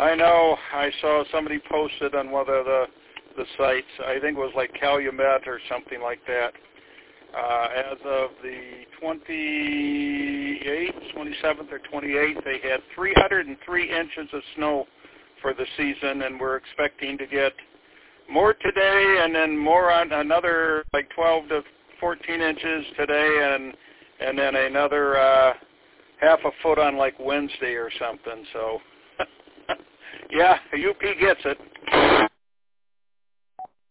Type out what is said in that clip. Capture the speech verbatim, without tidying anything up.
I know. I saw somebody posted on one of the the sites. I think it was like Calumet or something like that. Uh, as of the twenty-eighth, twenty-seventh, or twenty-eighth, they had three hundred three inches of snow for the season, and we're expecting to get more today, and then more on another like twelve to fourteen inches today, and and then another uh, half a foot on like Wednesday or something. So, yeah, U P gets it.